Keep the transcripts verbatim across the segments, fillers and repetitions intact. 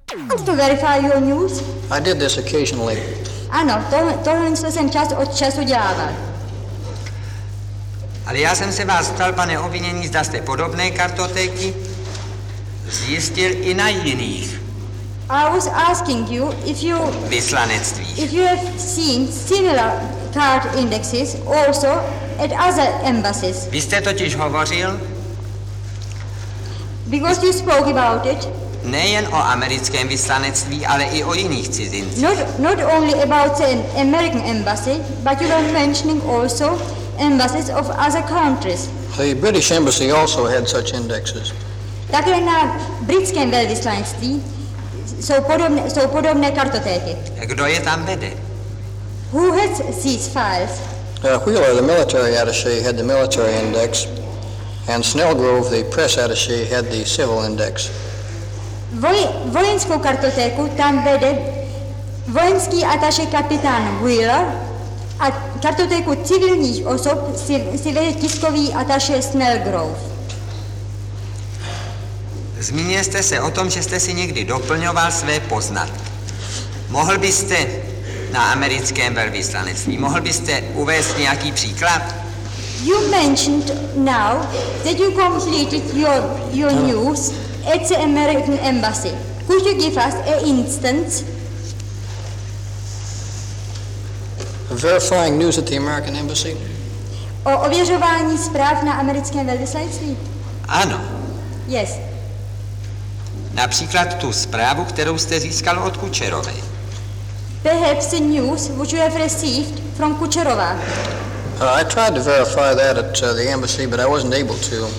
To verify your news? I did this occasionally. Ano, tohle, tohle jsem čas od času dělával. Ale já jsem se vás ptal, pane obvinění, zda jste podobné kartotéky zjistil i na jiných I was asking you if you vyslanectvích. if you have seen similar card indexes also at other embassies. Vy jste totiž hovořil Because you spoke about it, nejen o americkém vyslanectví, ale i o jiných cizincích. not not only about the American embassy, but you were mentioning also embassies of other countries. The British Embassy also had such indexes. Také na britském velvyslanectví jsou podobné, jsou podobné kartotéky. Kdo je tam vede? Who has these files? Uh, Wheeler, the military attaché, had the military index, and Snellgrove, the press attaché, had the civil index. Voj, vojenskou kartotéku tam vede vojenský ataše kapitán Wheeler a kartotéku civilních osob si, si vede tiskový ataše Snellgrove. Zmínil jste se o tom, že jste si někdy doplňoval své poznatky. Mohl byste na americkém velvyslanectví, mohl byste uvést nějaký příklad? You mentioned now that you completed your, your news at the American embassy. Could you give us an instance? Verifying news at the American Embassy? O ověřování zpráv na americkém velvyslanectví? Ano. Yes. Například tu zprávu, kterou jste získal od Kučerové. Perhaps the news which you have received from Kučerova. Uh, I tried to verify that at uh, the embassy, but I wasn't able to.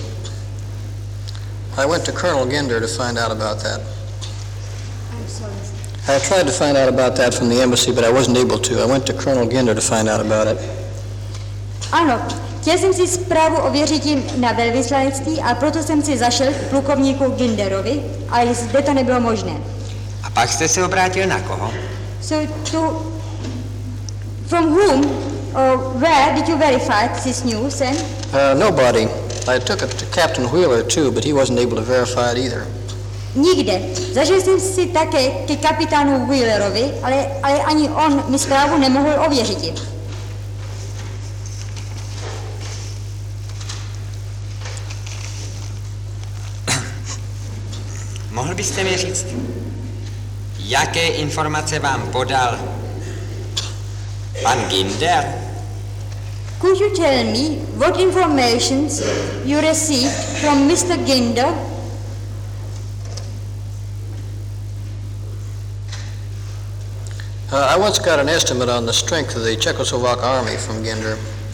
I went to Colonel Ginder to find out about that. I'm sorry. I tried to find out about that from the embassy, but I wasn't able to. I went to Colonel Ginder to find out about it. Ano, chtěl jsem si zprávu ověřit jim na velvyslanectví a proto jsem si zašel k plukovníku Ginderovi, ale zde to nebylo možné. A pak jste se obrátil na koho? So to, from whom or where did you verify this news then? Uh, nobody. I took it to Captain Wheeler, too, but he wasn't able to verify it either. Nikde. Zažil jsem si také ke kapitánu Wheelerovi, ale, ale ani on mi zprávu nemohl ověřit. Mohl byste mi říct, jaké informace vám podal pan Ginder? Could you tell me what informations you received from mister Ginder? Uh, I once got an estimate on the strength of the Czechoslovak army from Ginder.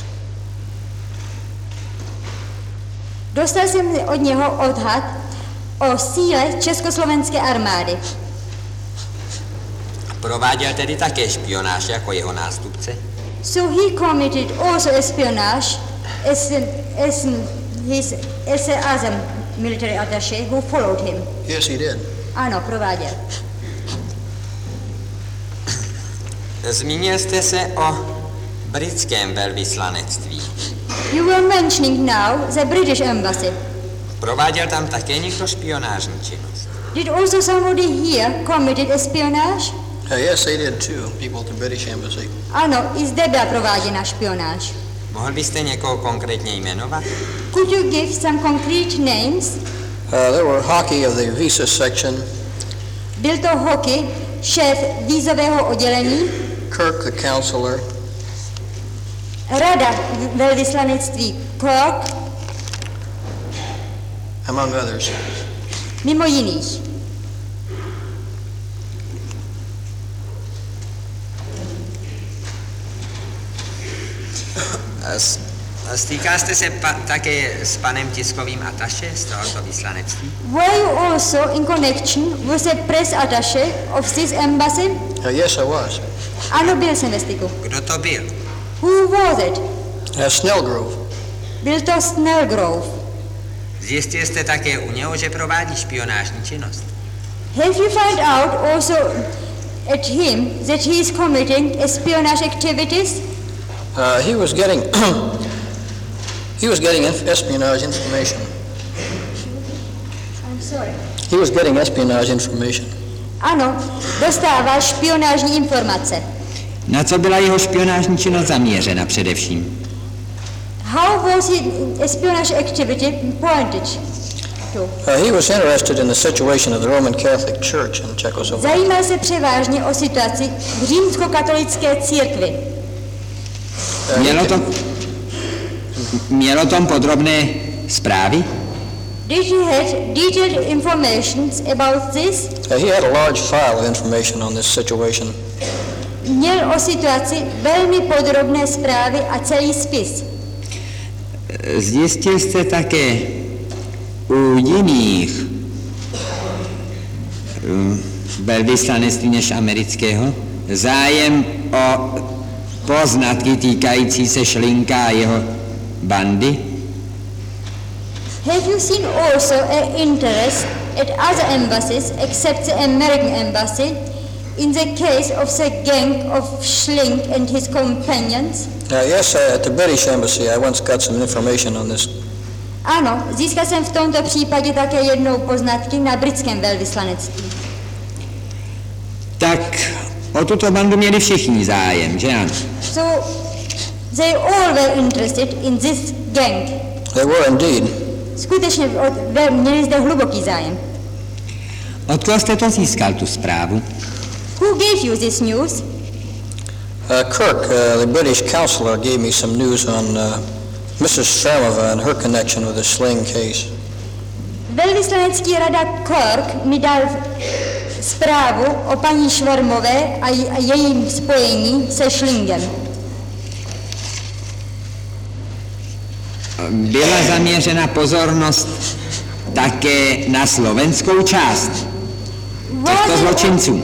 Dostal jsem od něho odhad o síle československé armády. Prováděl tedy také špionáž jako jeho nástupce? So he committed also espionage as, an, as, an, his, as a other military attaché who followed him. Yes, he did. Ano, prováděl. Zmínil jste se o britském velvyslanectví. You were mentioning now the British embassy. Prováděl tam také někdo špionážní činnost? Did also somebody here committed espionage? Uh, yes, they did too, people at the British Embassy. Ano, i zde byla prováděna špionáž. Mohl byste někoho konkrétně jmenovat? Could you give some concrete names? Uh, there were hockey of the visa section, Byl to Hockey, šéf vízového oddělení, Kirk the counselor, rada velvyslanectví Clark, among others. mimo jiných. Stýkal jste se pa, také s panem tiskovým ataše z tohoto vyslanectví? Were you also in connection with the press attaché of this embassy? Uh, yes, I was. Ano, byl jsem ve styku. Kdo to byl? Who was it? Uh, Snellgrove. Byl to Snellgrove. Zjistil jste také u něho, že provádí špionážní činnost? Have you found out also at him that he is committing espionage activities? Uh, he was getting he was getting inf- espionage information. I'm sorry. He was getting espionage information. Ano, dostával špionážní informace. Na co byla jeho špionážní činnost zaměřena především? How was his espionage activity pointed to? Uh, he was interested in the situation of the Roman Catholic Church in Czechoslovakia. Zajímal se převážně o situaci v římskokatolické církvi. Uh, Mělo to, mělo tom podrobné zprávy? Did he have detailed information about this? Uh, he had a large file of information on this situation. Měl o situaci velmi podrobné zprávy a celý spis. Zjistil jste také u jiných velvyslanectví než amerického zájem o poznatky týkající se Schlinka a jeho bandy? Have you seen also an interest at other embassies except the American embassy in the case of the gang of Schlink and his companions? Uh, yes, uh, at the British Embassy I once got some information on this. Ano, získal jsem v tomto případě také jednou poznatky na britském velvyslanectví. Tak o tuto bandu měli všichni zájem, že ano? So they all were interested in this gang. They were indeed. Skutečně od, měli zde hluboký zájem. Od koho jste to získal, tu zprávu? Who gave you this news? Uh, Kirk, uh, the British counselor, gave me some news on uh, Missus Stramova and her connection with the Schling case. Velvyslanecký rada Kirk mi dal zprávu o paní Švarmové a, j- a jejím spojení se Schlingem. Byla zaměřena pozornost také na slovenskou část těchto zločinců.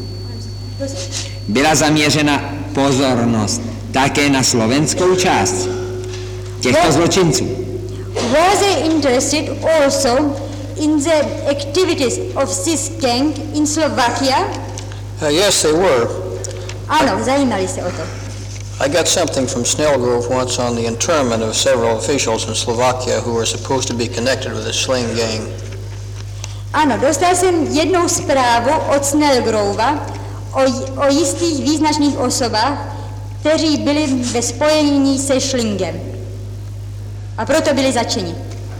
Byla zaměřena pozornost také na slovenskou část těchto zločinců. Were they interested also in the activities of this gang in Slovakia? Uh, yes, they were. Ano, zajímali se o to. I got something from Snellgrove once on the internment of several officials in Slovakia who were supposed to be connected with the Schling gang. Ano, dostal jsem jednou zprávu od Snellgrova o, o jistých význačných osobách, kteří byli ve spojení se Schlingem. A proto byli zatčeni.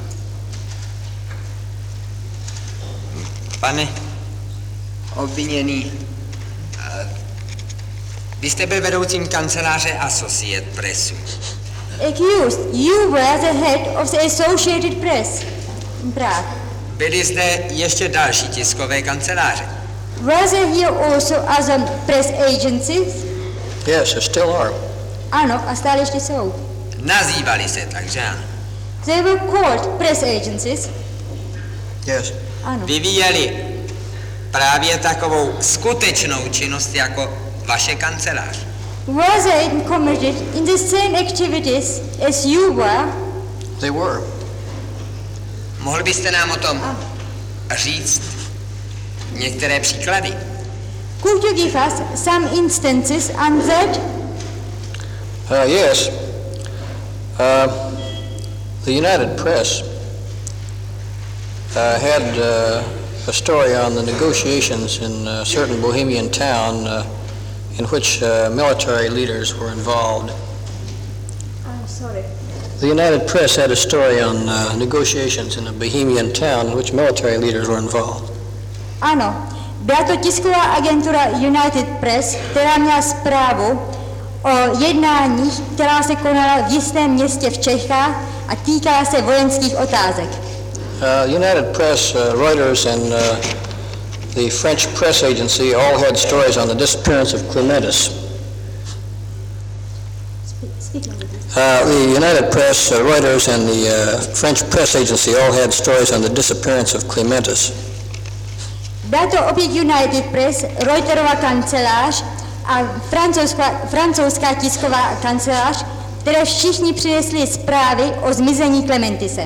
Pane obviněný, vy jste byl vedoucím kanceláře Associated Pressu. Accused, you were the head of the Associated Press in Prague. Byly zde ještě další tiskové kanceláře. Were there here also other press agencies? Yes, there still are. Ano, a stále ještě jsou. Nazývali se tak, že ano? They were called press agencies. Yes. Ano. Vyvíjeli právě takovou skutečnou činnost jako vaše kancelář. Were they committed in the same activities as you were? They were. Mohl byste nám o tom říct některé příklady? Could you give us some instances on that? Uh, yes. Uh, the United Press uh, had uh, a story on the negotiations in a certain Bohemian town uh, in which uh, military leaders were involved. I'm sorry. The United Press had a story on uh, negotiations in a Bohemian town in which military leaders were involved. Ano, byla to tisková agentura United Press, která měla zprávu o jednáních, která se konala v jistém městě v Čechách a týkala se vojenských otázek. Uh, United Press, uh, Reuters, and uh, the French press agency all had stories on the disappearance of Clementis. Uh, the United Press, uh, Reuters, and the uh, French press agency all had stories on the disappearance of Clementis. Byla to opět United Press, Reuterova kancelář a francouzská, francouzská tisková kancelář, které všichni přinesli zprávy o zmizení Clementise.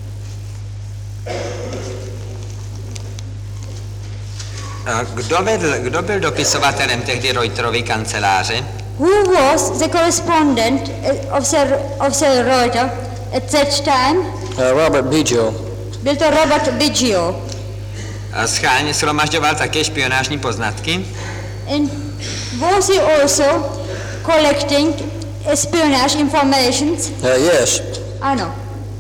Kdo, vedl, kdo byl dopisovatelem tehdy Reuterovy kanceláře? Who was the correspondent of the, of the Reuter at that time? Uh, Robert Biggio. Byl to Robert Biggio. A schválně shromažďoval také špionážní poznatky? And was he also collecting espionage informations? Uh, yes. Ano.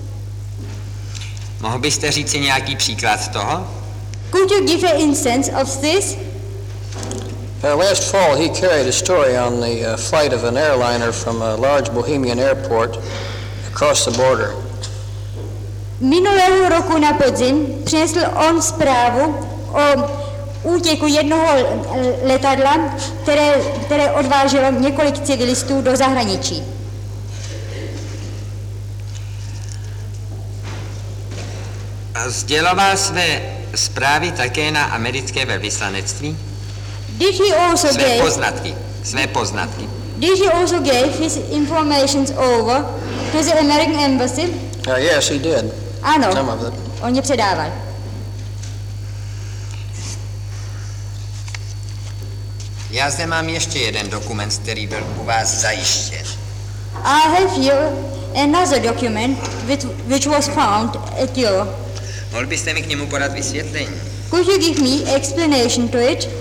Mohl byste říct si nějaký příklad toho? Could you give an instance of this? Uh, last fall, he carried a story on the uh, flight of an airliner from a large Bohemian airport across the border. Minulého roku na podzim přinesl on zprávu o útěku jednoho letadla, které, které odváželo několik civilistů do zahraničí. A sděloval své zprávy také na americké velvyslanectví? Did he also Své gave, poznatky, své poznatky. did he also gave his informations over to the American embassy? Uh, yes, he did. Ano, Some of it. on je předával. Já zde mám ještě jeden dokument, který byl u vás zajištěn. I have here another document which, which was found at your. Mohl byste mi k němu podat vysvětlení? Could you give me explanation to it?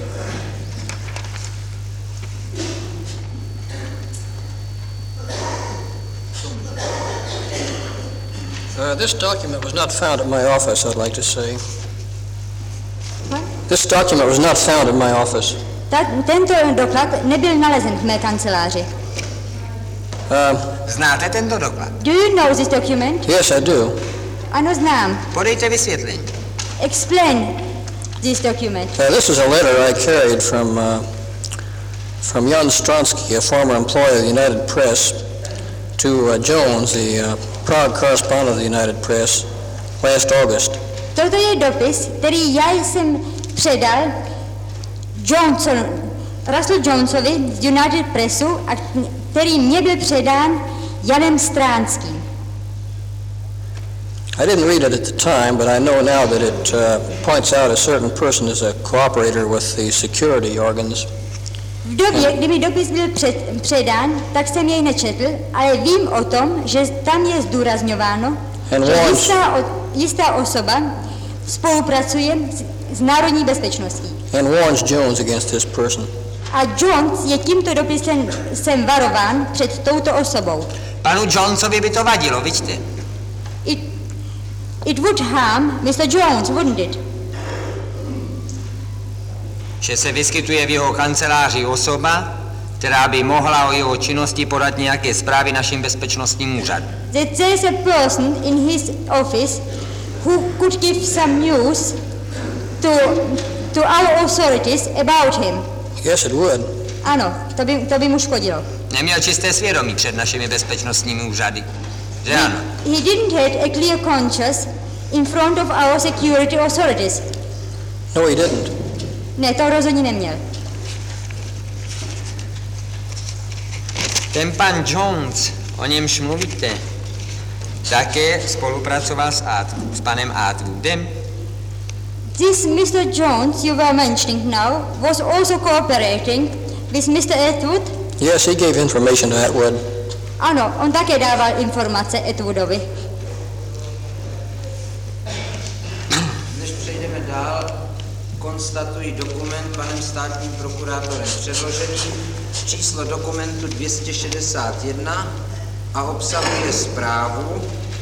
Uh, this document was not found at my office, I'd like to say. What? This document was not found at my office. Ta, tento doklad nebyl nalezen v mé kanceláři. Uh, Znáte tento doklad? Do you know this document? yes, I do. Ano, znám. Podejte vysvětlení. Explain this document. Uh, this is a letter I carried from uh, from Jan Stronsky, a former employee of the United Press, to uh, Jones, the uh, Prague correspondent of the United Press, last August. Toto je dopis, který já jsem předal Johnson, Russell Jonesovi z United Pressu, a který mě byl předán Janem Stránským. I didn't read it at the time, but I know now that it uh, points out a certain person as a cooperator with the security organs. V době, kdy mi dopis byl před, předán, tak jsem jej nečetl, ale vím o tom, že tam je zdůrazňováno, And že once- jistá, o, jistá osoba spolupracuje s, s národní bezpečností. and warns Jones against this person. A Jones je tímto dopisem jsem varován před touto osobou. Panu Jonesovi by to vadilo, vidíte? It, it would harm mister Jones, wouldn't it? Že se vyskytuje v jeho kanceláři osoba, která by mohla o jeho činnosti podat nějaké zprávy našim bezpečnostním úřadům. That there's a person in his office who could give some news to, to our authorities about him. Yes, it would. Ano, to by, to by mu škodilo. Neměl čisté svědomí před našimi bezpečnostními úřady. Že ano? He didn't have a clear conscience in front of our security authorities. No, he didn't. Ne, to rozhodně neměl. Ten pan Jones, o němž mluvíte, také spolupracoval s, At- s panem Atwoodem. This mister Jones you were mentioning now was also cooperating with mister Atwood. Yes, he gave information to Atwood. Ano, on také dával informace Atwoodovi. Než přejdeme dál, konstatuji dokument panem státním prokurátorem předložený, číslo dokumentu dvě stě šedesát jedna a obsahuje zprávu.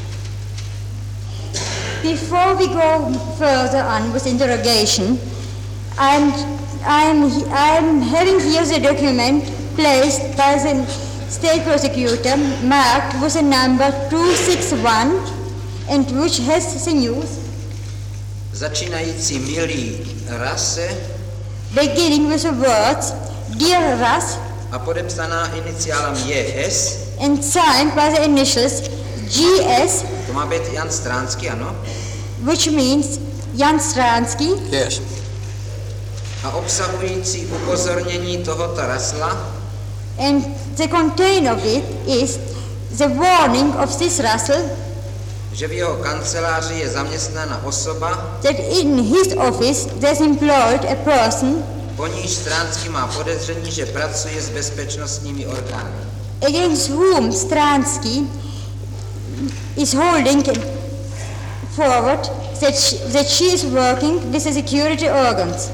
Before we go further on with interrogation, I'm, I'm, I'm having here the document placed by the state prosecutor marked with the number two six one and which has the news Začínající milý Rase beginning with the words Dear Russ a podepsaná iniciálem J S, and signed by the initials G S, to má být Jan Stránský, ano, which means Jan Stransky, Yes. a obsahující upozornění tohoto Rasla, and the content of it is the warning of this Russell že v jeho kanceláři je zaměstnána osoba, that in his office there's employed a person po níž Stránský má podezření, že pracuje s bezpečnostními orgány. against whom Stransky is holding forward that she, that she is working with the security organs.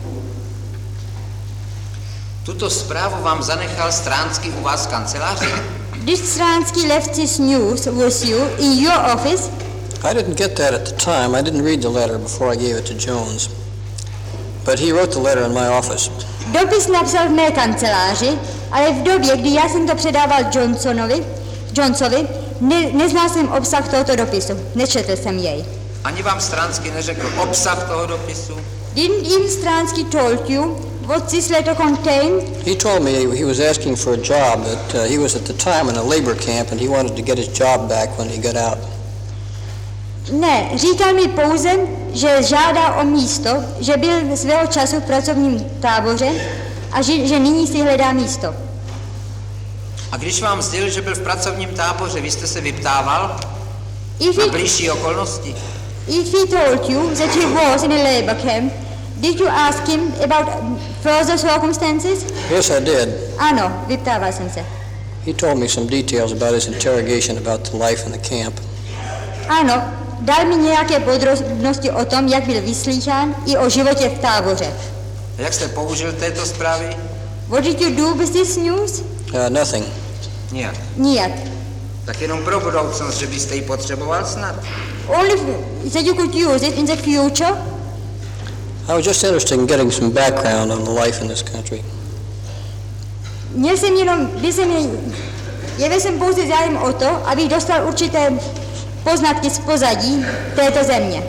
Tuto zprávu vám zanechal Stránsky u vás v kanceláři? Did Stransky left this news with you in your office? I didn't get that at the time. I didn't read the letter before I gave it to Jones. But he wrote the letter in my office. Dopis napsal v mé kanceláři, ale v době, kdy já jsem to předával Johnsonovi, Johnsovi, ne, neznal jsem obsah tohoto dopisu. Nečetl jsem jej. Ani vám Stránsky neřekl obsah toho dopisu? Didn't even Stransky told you what this letter contained? He told me he was asking for a job, that uh, he was at the time in a labor camp and he wanted to get his job back when he got out. Ne, říkal mi pouze, že žádá o místo, že byl svého času v pracovním táboře a že, že nyní si hledá místo. A když vám sdělil, že byl v pracovním táboře, vy jste se vyptával If na he, blížší okolnosti? if he told you that he was in a labor camp, did you ask him about further circumstances? Yes, I did. Ano, vyptával jsem se. He told me some details about his interrogation about the life in the camp. Ano, dal mi nějaké podrobnosti o tom, jak byl vyslýchán, i o životě v táboře. Jak jste použil této zprávy? What did you do with this news? Uh, nothing. Nijak. Nijak. Tak jenom pro budoucnost, že byste ji potřeboval snad. Only that you could use it in the future? I was just interested in getting some background on the life in this country. Měl jsem jenom, byl jsem, jevil jsem pouze zájem o to, abych dostal určité poznatky z pozadí této země.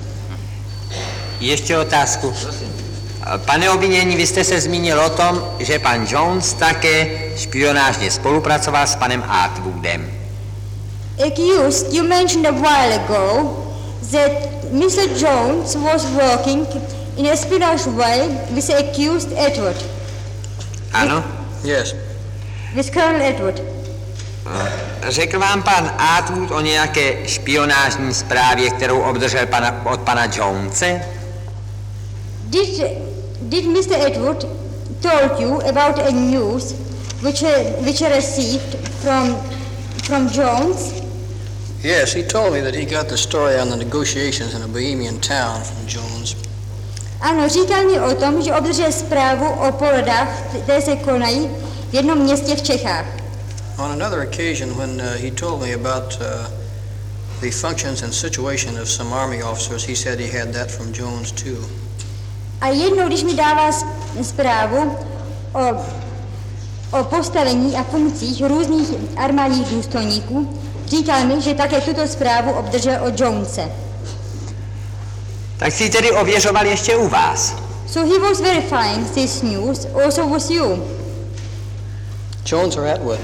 Ještě otázku. Pane obvinění, vy jste se zmínil o tom, že pan Jones také špionážně spolupracoval s panem Atwoodem. Accused, you mentioned a while ago that mister Jones was working in a espionage way with the accused Edward. Ano? Yes. With Colonel Edward. Řekl vám pan Atwood o nějaké špionážní zprávě, kterou obdržel pana, od pana Jonese? Did, did mister Edward told you about a news which, uh, which he received from, from Jones? Yes, he told me that he got the story on the negotiations in a Bohemian town from Jones. Ano, říkal mi o tom, že obdržel zprávu o porodách, které se konají v jednom městě v Čechách. On another occasion, when uh, he told me about uh, the functions and situation of some army officers, he said he had that from Jones too. A jednou, když mi dával zprávu o, o postavení a funkcích různých armádních důstojníků, říkal mi, že také tuto zprávu obdržel od Jonese. Tak si tedy ověřoval ještě u vás. So he was verifying this news also with you. Jones or Atwood?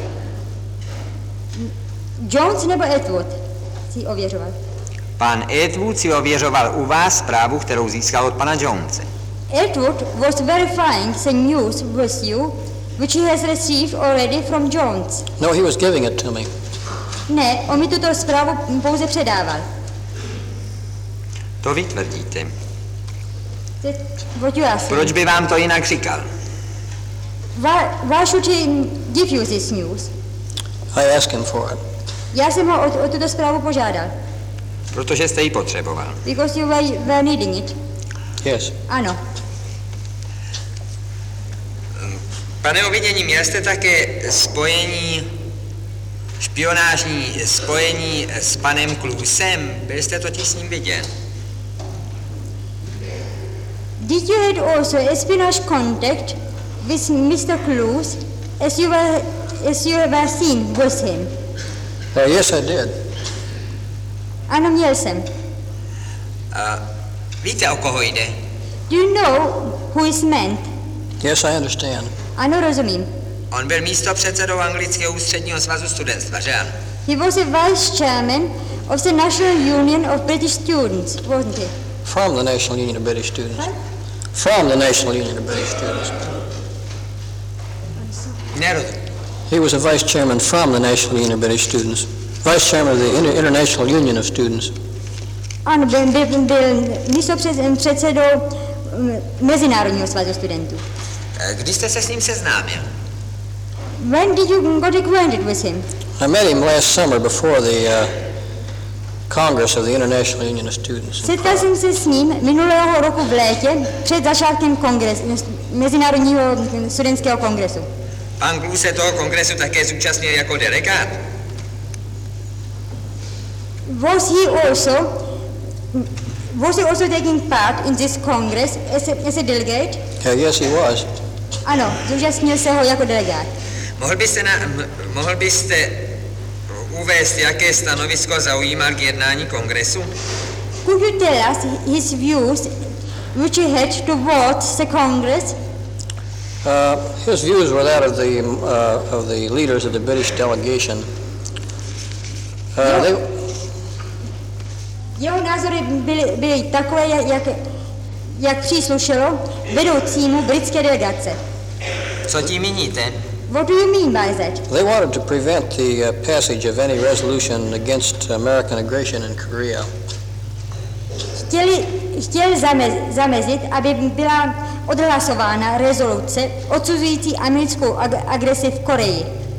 Jones nebo Edward si ověřoval? Pan Atwood si ověřoval u vás zprávu, kterou získal od pana Jonese. Edward was verifying the news with you, which he has received already from Jones. No, he was giving it to me. Ne, on mi tuto zprávu pouze předával. To vy tvrdíte. That what you asked. Proč by vám to jinak říkal? Why, why should he give you this news? I asked him for it. Já jsem ho o, o tuto zprávu požádal. Protože jste ji potřeboval. Because you were, were needing it. Yes. Ano. Pane obvinění, měl jste také spojení, špionážní spojení s panem Clusem? Byl jste totiž s ním viděn? Did you had also espionage contact with mister Cluse as you were as you were seen with him? Uh, yes, I did. Ano, měl jsem. Uh, víte, o koho jde? Do you know who is meant? Yes, I understand. Ano, rozumím. On byl místopředsedou anglického ústředního svazu studentstva, že ano? He was a vice chairman of the National Union of British Students, wasn't he? From the National Union of British Students. From the National Union of British Students. Nerozumím. He was a vice chairman from the National Union of British Students. Vice chairman of the Inter- International Union of Students. Ano, byl, byl, byl místopředsedou um, Mezinárodního svazu studentů. Kdy jste se s ním seznámil? When did you got acquainted with him? I met him last summer before the uh, Congress of the International Union of Students. in Setkal jsem se s ním minulého roku v létě před začátkem kongres, Mezinárodního studentského kongresu. Pan Glue se toho kongresu také zúčastnil jako delegát. Was he also was he also taking part in this congress as a, as a delegate? Uh, yes, he was. Ano, zúčastnil se ho jako delegát. Mohl byste, na, m- mohl byste uvést, jaké stanovisko zaujímal k jednání kongresu? Could you tell us his views which he had towards the congress? Uh, his views were that of the uh, of the leaders of the British delegation. Uh, they, Jeho názory byly, byly takové, jak, jak příslušelo vedoucímu britské delegace. Co tím míníte? What do you mean by that? they wanted to prevent the uh, passage of any resolution against American aggression in Korea. Chtěli, chtěli zamez, zamezit, aby byla odhlasována rezoluce odsuzující americkou ag- agresi v Koreji.